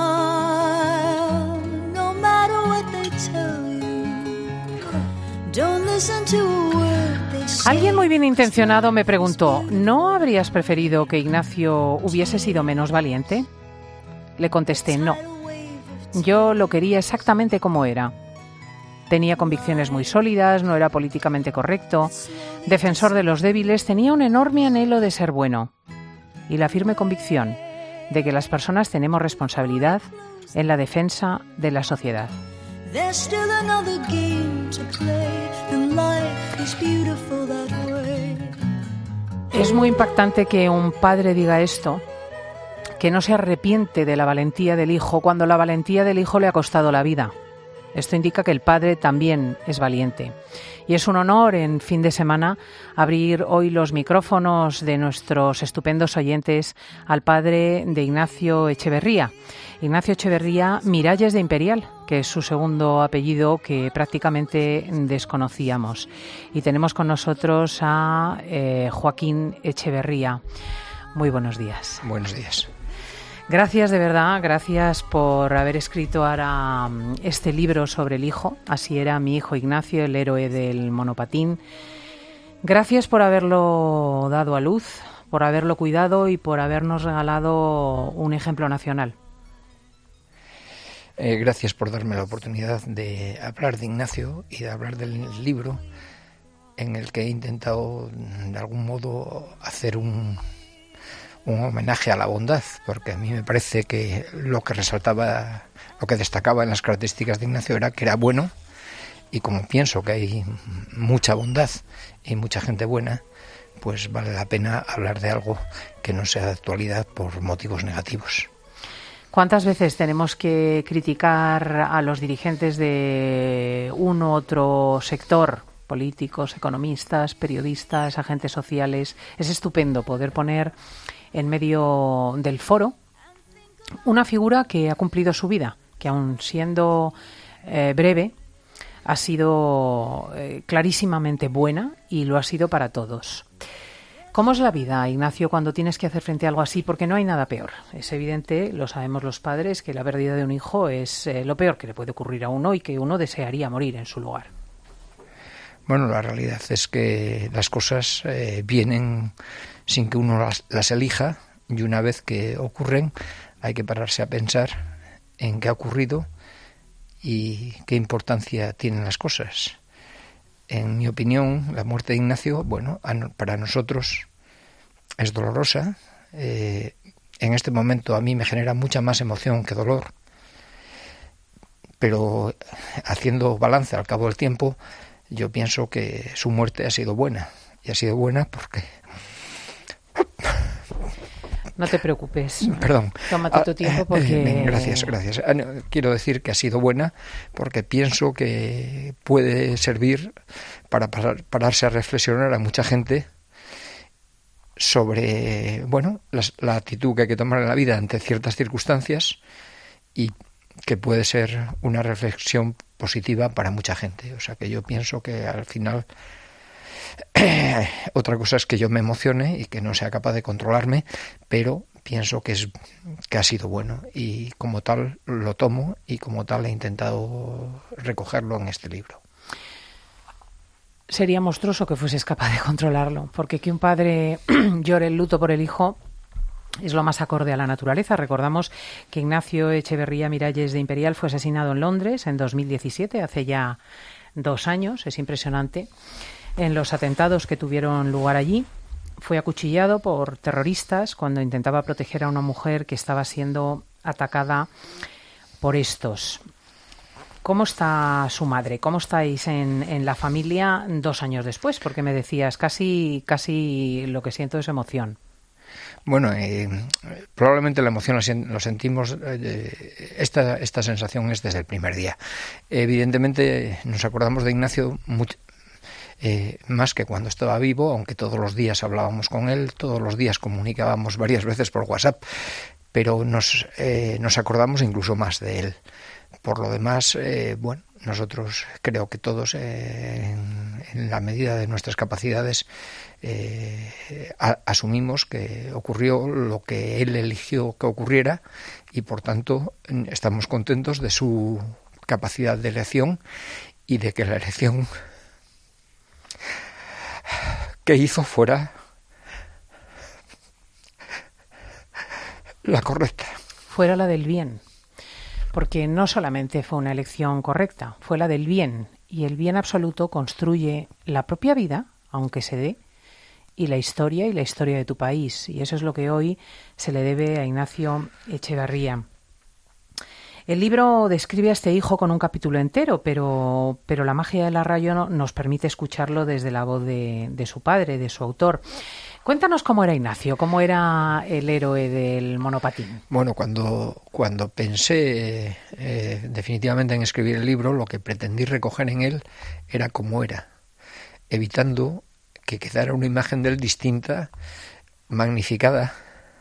no matter what they tell you. Don't listen to a word. Alguien muy bien intencionado me preguntó, ¿no habrías preferido que Ignacio hubiese sido menos valiente? Le contesté, no. Yo lo quería exactamente como era. Tenía convicciones muy sólidas, no era políticamente correcto, defensor de los débiles, tenía un enorme anhelo de ser bueno y la firme convicción de que las personas tenemos responsabilidad en la defensa de la sociedad. There's still another game to play, and life is beautiful that way. Es muy impactante que un padre diga esto, que no se arrepiente de la valentía del hijo cuando la valentía del hijo le ha costado la vida. Esto indica que el padre también es valiente. Y es un honor en fin de semana abrir hoy los micrófonos de nuestros estupendos oyentes al padre de Ignacio Echeverría. Ignacio Echeverría Miralles de Imperial, que es su segundo apellido que prácticamente desconocíamos. Y tenemos con nosotros a eh, Joaquín Echeverría. Muy buenos días. Buenos días. Gracias, de verdad, gracias por haber escrito ahora este libro sobre el hijo. Así era mi hijo Ignacio, el héroe del monopatín. Gracias por haberlo dado a luz, por haberlo cuidado y por habernos regalado un ejemplo nacional. Eh, gracias por darme la oportunidad de hablar de Ignacio y de hablar del libro en el que he intentado de algún modo hacer un... un homenaje a la bondad, porque a mí me parece que lo que resaltaba, lo que destacaba en las características de Ignacio era que era bueno, y como pienso que hay mucha bondad y mucha gente buena, pues vale la pena hablar de algo que no sea de actualidad por motivos negativos. ¿Cuántas veces tenemos que criticar a los dirigentes de uno u otro sector? Políticos, economistas, periodistas, agentes sociales. Es estupendo poder poner en medio del foro una figura que ha cumplido su vida, que aun siendo eh, breve, ha sido eh, clarísimamente buena y lo ha sido para todos. ¿Cómo es la vida, Ignacio, cuando tienes que hacer frente a algo así? Porque no hay nada peor. Es evidente, lo sabemos los padres, que la pérdida de un hijo es eh, lo peor que le puede ocurrir a uno y que uno desearía morir en su lugar. Bueno, la realidad es que las cosas eh, vienen sin que uno las, las elija, y una vez que ocurren hay que pararse a pensar en qué ha ocurrido y qué importancia tienen las cosas. En mi opinión, la muerte de Ignacio, bueno, para nosotros es dolorosa. Eh, en este momento a mí me genera mucha más emoción que dolor, pero haciendo balance al cabo del tiempo, yo pienso que su muerte ha sido buena, y ha sido buena porque... No te preocupes. Perdón. Tómate tu tiempo porque... Eh, gracias, gracias. Quiero decir que ha sido buena porque pienso que puede servir para parar, pararse a reflexionar a mucha gente sobre, bueno, la, la actitud que hay que tomar en la vida ante ciertas circunstancias, y que puede ser una reflexión positiva para mucha gente. O sea que yo pienso que al final... Otra cosa es que yo me emocione y que no sea capaz de controlarme, pero pienso que es que ha sido bueno, y como tal lo tomo, y como tal he intentado recogerlo en este libro. Sería monstruoso que fueses capaz de controlarlo, porque que un padre llore el luto por el hijo es lo más acorde a la naturaleza. Recordamos que Ignacio Echeverría Miralles de Imperial fue asesinado en Londres en dos mil diecisiete, hace ya dos años, es impresionante. En los atentados que tuvieron lugar allí, fue acuchillado por terroristas cuando intentaba proteger a una mujer que estaba siendo atacada por estos. ¿Cómo está su madre? ¿Cómo estáis en, en la familia dos años después? Porque me decías, casi, casi lo que siento es emoción. Bueno, eh, probablemente la emoción lo sentimos, eh, esta, esta sensación es desde el primer día. Evidentemente nos acordamos de Ignacio mucho, Eh, más que cuando estaba vivo, aunque todos los días hablábamos con él, todos los días comunicábamos varias veces por WhatsApp, pero nos, eh, nos acordamos incluso más de él. Por lo demás, eh, bueno, nosotros creo que todos, eh, en, en la medida de nuestras capacidades, eh, a, asumimos que ocurrió lo que él eligió que ocurriera, y por tanto estamos contentos de su capacidad de elección y de que la elección que hizo fuera la correcta. Fuera la del bien. Porque no solamente fue una elección correcta, fue la del bien. Y el bien absoluto construye la propia vida, aunque se dé, y la historia y la historia de tu país. Y eso es lo que hoy se le debe a Ignacio Echeverría. El libro describe a este hijo con un capítulo entero, pero, pero la magia de la radio no, nos permite escucharlo desde la voz de, de su padre, de su autor. Cuéntanos cómo era Ignacio, cómo era el héroe del monopatín. Bueno, cuando, cuando pensé eh, definitivamente en escribir el libro, lo que pretendí recoger en él era cómo era, evitando que quedara una imagen de él distinta, magnificada.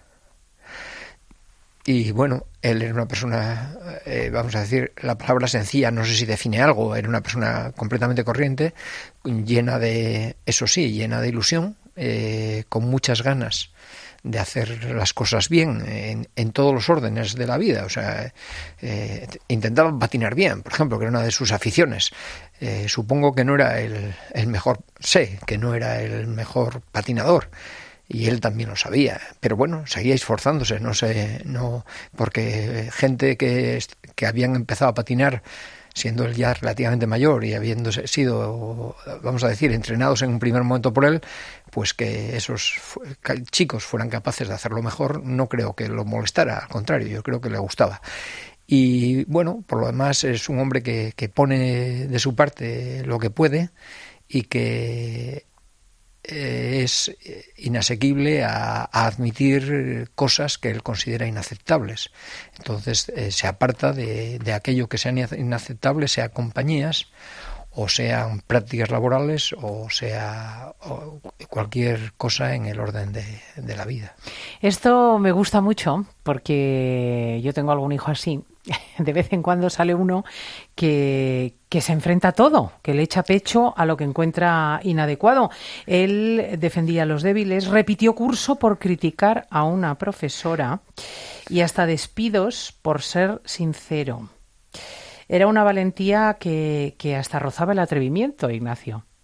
Y bueno, él era una persona, eh, vamos a decir, la palabra sencilla, no sé si define algo, era una persona completamente corriente, llena de, eso sí, llena de ilusión, eh, con muchas ganas de hacer las cosas bien en, en todos los órdenes de la vida. O sea, eh, intentaba patinar bien, por ejemplo, que era una de sus aficiones. Eh, supongo que no era el, el mejor, sé que no era el mejor patinador, y él también lo sabía, pero bueno, seguía esforzándose, no sé, no, porque gente que, que habían empezado a patinar siendo él ya relativamente mayor y habiendo sido, vamos a decir, entrenados en un primer momento por él, pues que esos chicos fueran capaces de hacerlo mejor, no creo que lo molestara, al contrario, yo creo que le gustaba. Y bueno, por lo demás es un hombre que, que pone de su parte lo que puede, y que es inasequible a, a admitir cosas que él considera inaceptables. Entonces eh, se aparta de, de aquello que sea inaceptable, sea compañías, o sean prácticas laborales, o sea o cualquier cosa en el orden de, de la vida. Esto me gusta mucho porque yo tengo algún hijo así. De vez en cuando sale uno que, que se enfrenta a todo, que le echa pecho a lo que encuentra inadecuado. Él defendía a los débiles, repitió curso por criticar a una profesora y hasta despidos por ser sincero. Era una valentía que, que hasta rozaba el atrevimiento, Ignacio.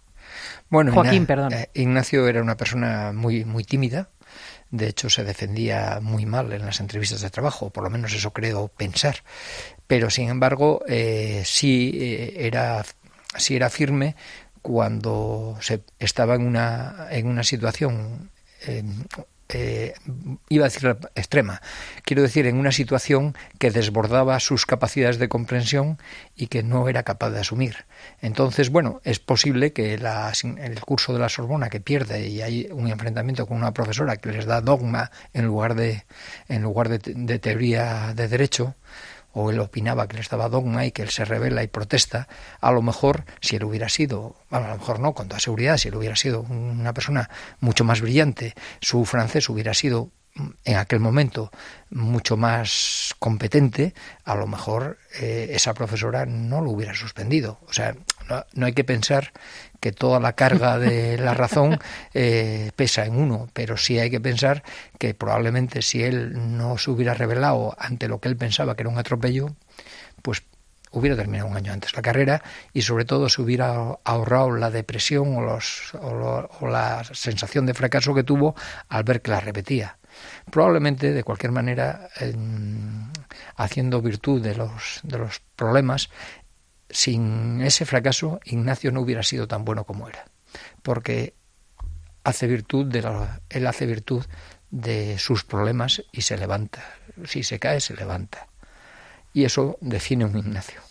Bueno, Joaquín, Igna- perdón. eh, Ignacio era una persona muy, muy tímida. De hecho, se defendía muy mal en las entrevistas de trabajo, por lo menos eso creo pensar. Pero, sin embargo, eh, sí, eh, era, sí era firme cuando se estaba en una, en una situación, eh, eh, iba a decir extrema, quiero decir en una situación que desbordaba sus capacidades de comprensión y que no era capaz de asumir. Entonces, bueno, es posible que la, el curso de la Sorbona que pierde y hay un enfrentamiento con una profesora que les da dogma en lugar de, en lugar de, de teoría de derecho, o él opinaba que les daba dogma y que él se rebela y protesta, a lo mejor, si él hubiera sido, bueno, a lo mejor no, con toda seguridad, si él hubiera sido una persona mucho más brillante, su francés hubiera sido en aquel momento mucho más competente, a lo mejor eh, esa profesora no lo hubiera suspendido. O sea, no, no hay que pensar que toda la carga de la razón eh, pesa en uno, pero sí hay que pensar que probablemente si él no se hubiera rebelado ante lo que él pensaba que era un atropello, pues hubiera terminado un año antes la carrera y sobre todo se hubiera ahorrado la depresión o, los, o, lo, o la sensación de fracaso que tuvo al ver que la repetía. Probablemente, de cualquier manera, eh, haciendo virtud de los, de los problemas, sin ese fracaso, Ignacio no hubiera sido tan bueno como era, porque hace virtud de la, él hace virtud de sus problemas y se levanta. Si se cae, se levanta. Y eso define un Ignacio.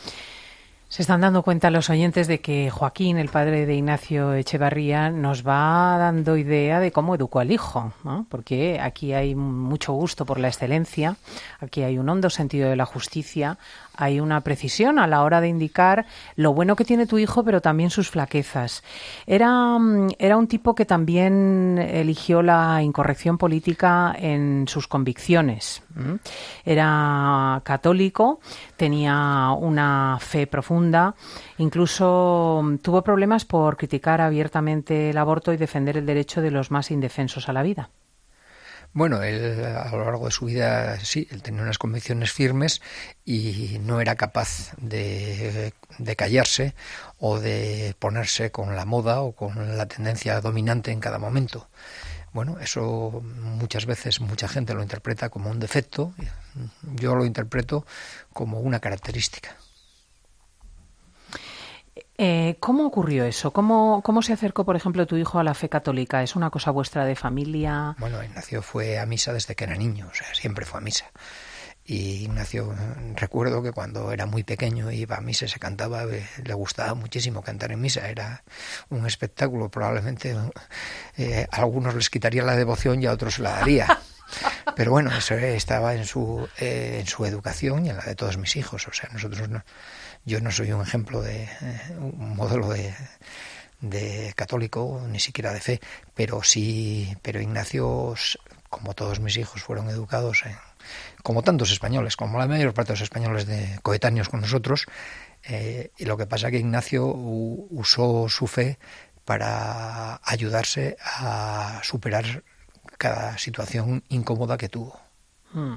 Se están dando cuenta los oyentes de que Joaquín, el padre de Ignacio Echevarría, nos va dando idea de cómo educó al hijo, ¿no? Porque aquí hay mucho gusto por la excelencia, aquí hay un hondo sentido de la justicia, hay una precisión a la hora de indicar lo bueno que tiene tu hijo, pero también sus flaquezas. Era, era un tipo que también eligió la incorrección política en sus convicciones. Era católico, tenía una fe profunda, incluso tuvo problemas por criticar abiertamente el aborto y defender el derecho de los más indefensos a la vida. Bueno, él a lo largo de su vida, sí, él tenía unas convicciones firmes y no era capaz de, de callarse o de ponerse con la moda o con la tendencia dominante en cada momento. Bueno, eso muchas veces mucha gente lo interpreta como un defecto, yo lo interpreto como una característica. Eh, ¿Cómo ocurrió eso? ¿Cómo, ¿Cómo se acercó, por ejemplo, tu hijo a la fe católica? ¿Es una cosa vuestra de familia? Bueno, Ignacio fue a misa desde que era niño, o sea, siempre fue a misa. Y Ignacio, recuerdo que cuando era muy pequeño iba a misa, se cantaba, le gustaba muchísimo cantar en misa, era un espectáculo, probablemente eh, a algunos les quitaría la devoción y a otros se la daría. Pero bueno, eso estaba en su, eh, en su educación y en la de todos mis hijos, o sea, nosotros no... Yo no soy un ejemplo de eh, un modelo de, de católico, ni siquiera de fe, pero sí, pero Ignacio, como todos mis hijos, fueron educados en, como tantos españoles, como la mayor parte de los españoles de coetáneos con nosotros, eh, y lo que pasa es que Ignacio u, usó su fe para ayudarse a superar cada situación incómoda que tuvo. Hmm.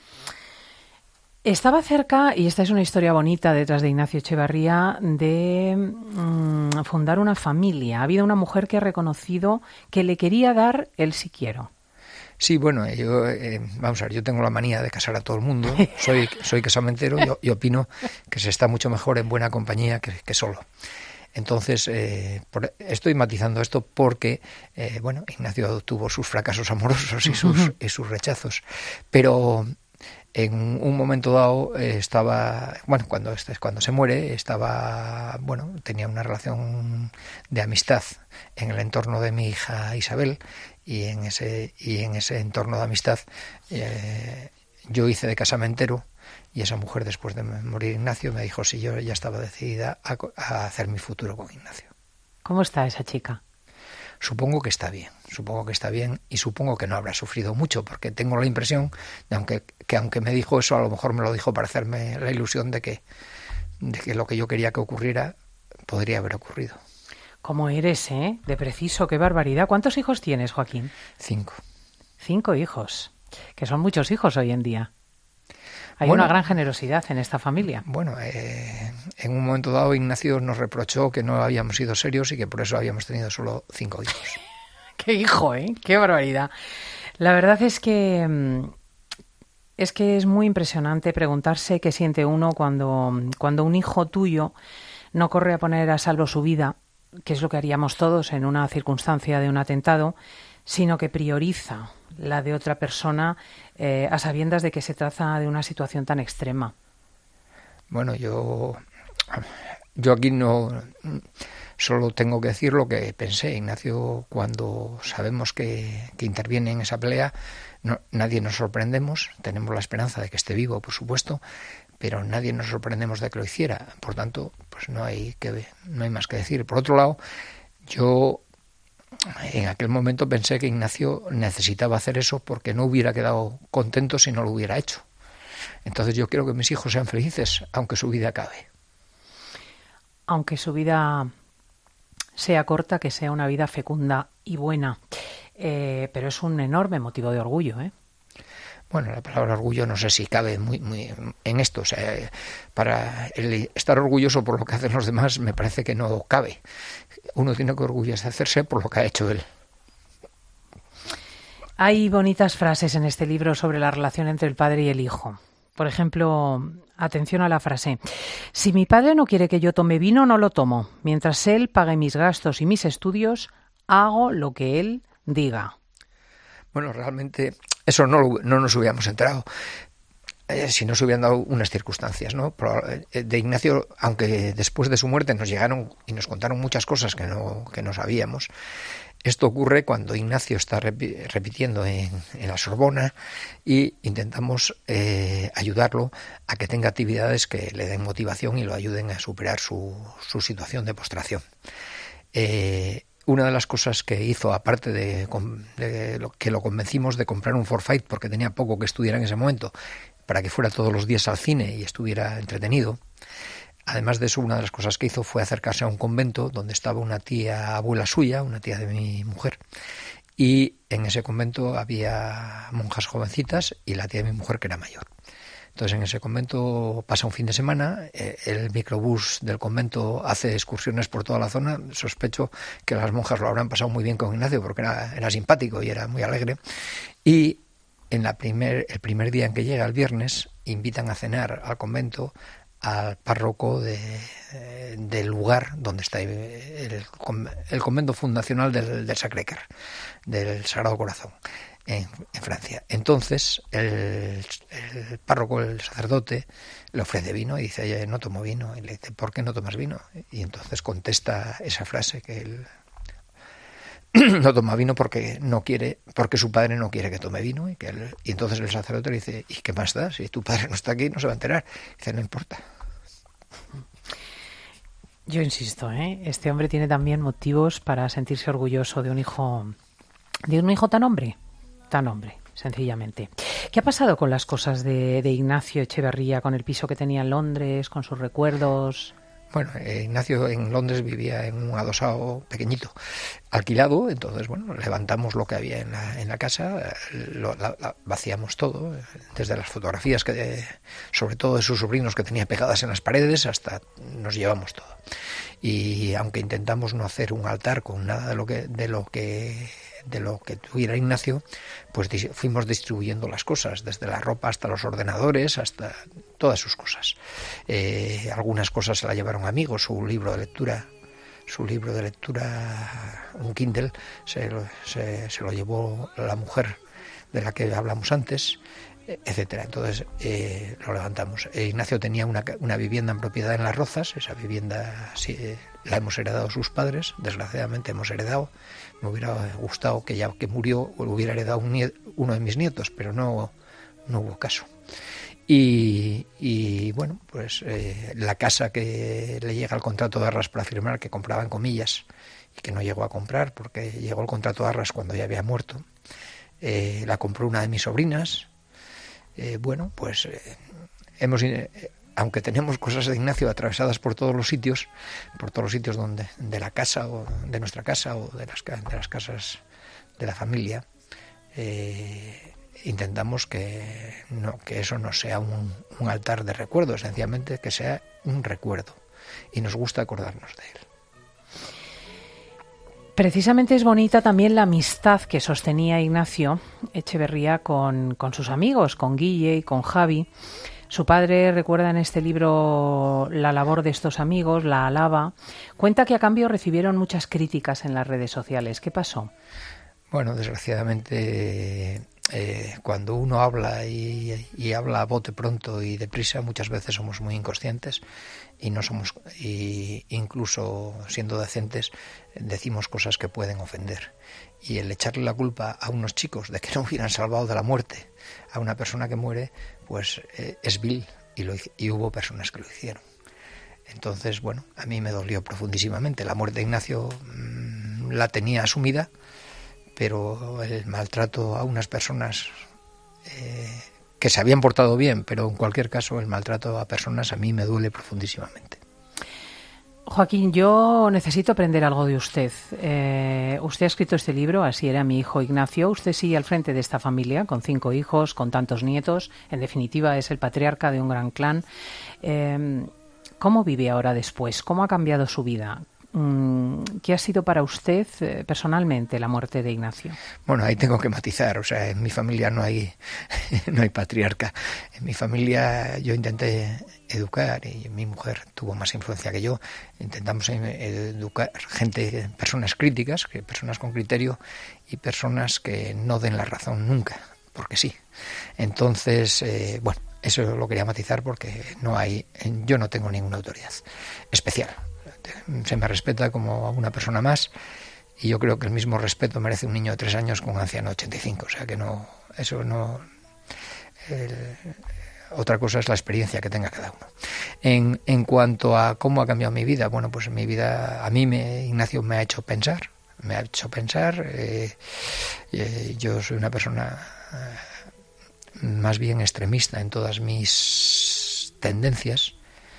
Estaba cerca, y esta es una historia bonita detrás de Ignacio Echevarría, de mmm, fundar una familia. Ha habido una mujer que ha reconocido que le quería dar el sí quiero. Sí, bueno, yo, eh, vamos a ver, yo tengo la manía de casar a todo el mundo, soy, soy casamentero y, y opino que se está mucho mejor en buena compañía que, que solo. Entonces, eh, por, estoy matizando esto porque, eh, bueno, Ignacio tuvo sus fracasos amorosos y sus, y sus rechazos, pero... En un momento dado eh, estaba, bueno, cuando cuando se muere estaba, bueno, tenía una relación de amistad en el entorno de mi hija Isabel y en ese y en ese entorno de amistad eh, yo hice de casamentero y esa mujer después de morir Ignacio me dijo si yo ya estaba decidida a, a hacer mi futuro con Ignacio. ¿Cómo está esa chica? Supongo que está bien, supongo que está bien y supongo que no habrá sufrido mucho porque tengo la impresión de aunque, que aunque me dijo eso, a lo mejor me lo dijo para hacerme la ilusión de que, de que lo que yo quería que ocurriera podría haber ocurrido. ¿Cómo eres, eh? De preciso, qué barbaridad. ¿Cuántos hijos tienes, Joaquín? Cinco. Cinco hijos, que son muchos hijos hoy en día. Hay bueno, una gran generosidad en esta familia. Bueno, eh, en un momento dado Ignacio nos reprochó que no habíamos sido serios y que por eso habíamos tenido solo cinco hijos. ¡Qué hijo, eh! ¡Qué barbaridad! La verdad es que es que es muy impresionante preguntarse qué siente uno cuando, cuando un hijo tuyo no corre a poner a salvo su vida, que es lo que haríamos todos en una circunstancia de un atentado, sino que prioriza la de otra persona eh, a sabiendas de que se trata de una situación tan extrema. Bueno, yo, yo aquí no solo tengo que decir lo que pensé. Ignacio, cuando sabemos que, que interviene en esa pelea, no, nadie nos sorprendemos, tenemos la esperanza de que esté vivo, por supuesto, pero nadie nos sorprendemos de que lo hiciera. Por tanto, pues no hay que no hay más que decir. Por otro lado, yo en aquel momento pensé que Ignacio necesitaba hacer eso porque no hubiera quedado contento si no lo hubiera hecho. Entonces yo quiero que mis hijos sean felices, aunque su vida acabe. Aunque su vida sea corta, que sea una vida fecunda y buena. Eh, pero es un enorme motivo de orgullo, ¿eh? Bueno, la palabra orgullo no sé si cabe muy, muy en esto. O sea, para el estar orgulloso por lo que hacen los demás me parece que no cabe. Uno tiene que orgullecerse por lo que ha hecho él. Hay bonitas frases en este libro sobre la relación entre el padre y el hijo. Por ejemplo, atención a la frase: si mi padre no quiere que yo tome vino, no lo tomo. Mientras él pague mis gastos y mis estudios, hago lo que él diga. Bueno, realmente eso no, lo, no nos hubiéramos enterado eh, si no se hubieran dado unas circunstancias, ¿no? Pero, eh, de Ignacio, aunque después de su muerte nos llegaron y nos contaron muchas cosas que no, que no sabíamos, esto ocurre cuando Ignacio está repi- repitiendo en, en la Sorbona y intentamos eh, ayudarlo a que tenga actividades que le den motivación y lo ayuden a superar su, su situación de postración. Eh, Una de las cosas que hizo, aparte de, de lo, que lo convencimos de comprar un Forsyth porque tenía poco que estudiar en ese momento, para que fuera todos los días al cine y estuviera entretenido, además de eso, una de las cosas que hizo fue acercarse a un convento donde estaba una tía abuela suya, una tía de mi mujer, y en ese convento había monjas jovencitas y la tía de mi mujer que era mayor. Entonces en ese convento pasa un fin de semana, eh, el microbús del convento hace excursiones por toda la zona. Sospecho que las monjas lo habrán pasado muy bien con Ignacio porque era, era simpático y era muy alegre. Y en la primer, el primer día en que llega, el viernes, invitan a cenar al convento al párroco de, eh, del lugar donde está el, el, el convento fundacional del, del Sacré-Cœur, del Sagrado Corazón. En, en Francia. Entonces el, el párroco, el sacerdote, le ofrece vino y dice: oye, no tomo vino. Y le dice: ¿por qué no tomas vino? Y entonces contesta esa frase, que él no toma vino porque no quiere, porque su padre no quiere que tome vino. Y, que él, y entonces el sacerdote le dice: ¿y qué más da? Si tu padre no está aquí, no se va a enterar. Y dice: no importa. Yo insisto, ¿eh? Este hombre tiene también motivos para sentirse orgulloso de un hijo, de un hijo tan hombre. Tan hombre, sencillamente. ¿Qué ha pasado con las cosas de, de Ignacio Echeverría, con el piso que tenía en Londres, con sus recuerdos? Bueno, eh, Ignacio en Londres vivía en un adosado pequeñito, alquilado. Entonces, bueno, levantamos lo que había en la, en la casa, lo, la, la, vaciamos todo, desde las fotografías, que de, sobre todo de sus sobrinos que tenía pegadas en las paredes, hasta nos llevamos todo. Y aunque intentamos no hacer un altar con nada de lo que de lo que de lo que tuviera Ignacio, pues fuimos distribuyendo las cosas, desde la ropa hasta los ordenadores, hasta todas sus cosas. Eh, algunas cosas se la llevaron amigos, su libro de lectura, su libro de lectura, un Kindle, se lo, se, se lo llevó la mujer de la que hablamos antes, etcétera. Entonces eh, lo levantamos. Eh, Ignacio tenía una, una vivienda en propiedad en Las Rozas. Esa vivienda sí, eh, la hemos heredado sus padres, desgraciadamente hemos heredado. Me hubiera gustado que ya que murió lo hubiera heredado un nieto, uno de mis nietos, pero no, no hubo caso. Y, y bueno, pues eh, la casa que le llega el contrato de arras para firmar, que compraba en comillas y que no llegó a comprar porque llegó el contrato de arras cuando ya había muerto, eh, la compró una de mis sobrinas. Eh, bueno, pues eh, hemos, eh, aunque tenemos cosas de Ignacio atravesadas por todos los sitios, por todos los sitios donde de la casa o de nuestra casa o de las, de las casas de la familia, eh, intentamos que, no, que eso no sea un, un altar de recuerdo, esencialmente que sea un recuerdo. Y nos gusta acordarnos de él. Precisamente es bonita también la amistad que sostenía Ignacio Echeverría con, con sus amigos, con Guille y con Javi. Su padre recuerda en este libro la labor de estos amigos, la alaba. Cuenta que a cambio recibieron muchas críticas en las redes sociales. ¿Qué pasó? Bueno, desgraciadamente, eh, cuando uno habla y, y habla a bote pronto y deprisa, muchas veces somos muy inconscientes y no somos, y incluso siendo decentes, decimos cosas que pueden ofender. Y el echarle la culpa a unos chicos de que no hubieran salvado de la muerte a una persona que muere, pues eh, es vil, y, lo, y hubo personas que lo hicieron. Entonces, bueno, a mí me dolió profundísimamente. La muerte de Ignacio mmm, la tenía asumida, pero el maltrato a unas personas eh, que se habían portado bien, pero en cualquier caso el maltrato a personas a mí me duele profundísimamente. Joaquín, yo necesito aprender algo de usted. Eh, usted ha escrito este libro, Así era mi hijo Ignacio. Usted sigue al frente de esta familia, con cinco hijos, con tantos nietos. En definitiva, es el patriarca de un gran clan. Eh, ¿Cómo vive ahora después? ¿Cómo ha cambiado su vida? ¿Qué ha sido para usted eh, personalmente la muerte de Ignacio? Bueno, ahí tengo que matizar. O sea, en mi familia no hay, no hay patriarca. En mi familia yo intenté educar, y mi mujer tuvo más influencia que yo. Intentamos educar gente, personas críticas, que personas con criterio, y personas que no den la razón nunca, porque sí. Entonces, eh, bueno, eso lo quería matizar porque no hay, yo no tengo ninguna autoridad especial. Se me respeta como a una persona más, y yo creo que el mismo respeto merece un niño de tres años con un anciano de ochenta y cinco. O sea que no, eso no. El, otra cosa es la experiencia que tenga cada uno. En, en cuanto a cómo ha cambiado mi vida, bueno, pues mi vida, a mí me, Ignacio me ha hecho pensar, me ha hecho pensar. Eh, eh, yo soy una persona eh, más bien extremista en todas mis tendencias.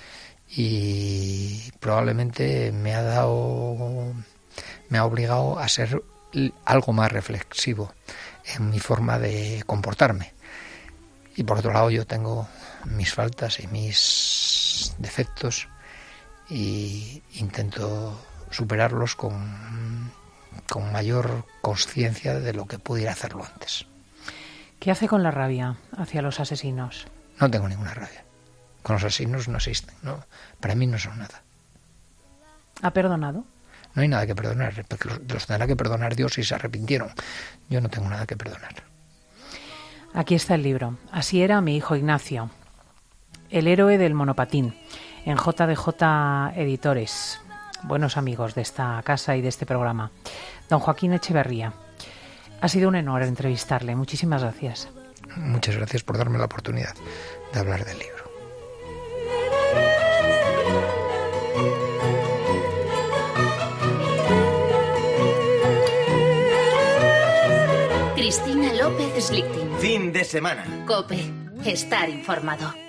Y probablemente me ha dado, me ha obligado a ser algo más reflexivo en mi forma de comportarme. Y por otro lado, yo tengo mis faltas y mis defectos y intento superarlos con, con mayor conciencia de lo que pudiera hacerlo antes. ¿Qué hace con la rabia hacia los asesinos? No tengo ninguna rabia. Con los asesinos no existen, no, para mí no son nada. ¿Ha perdonado? No hay nada que perdonar, porque los, los tendrá que perdonar Dios si se arrepintieron. Yo no tengo nada que perdonar. Aquí está el libro. Así era mi hijo Ignacio, el héroe del monopatín, en J D J Editores. Buenos amigos de esta casa y de este programa. Don Joaquín Echeverría, ha sido un honor entrevistarle. Muchísimas gracias. Muchas gracias por darme la oportunidad de hablar del libro. Cristina López Slichting. Fin de semana. COPE. Estar informado.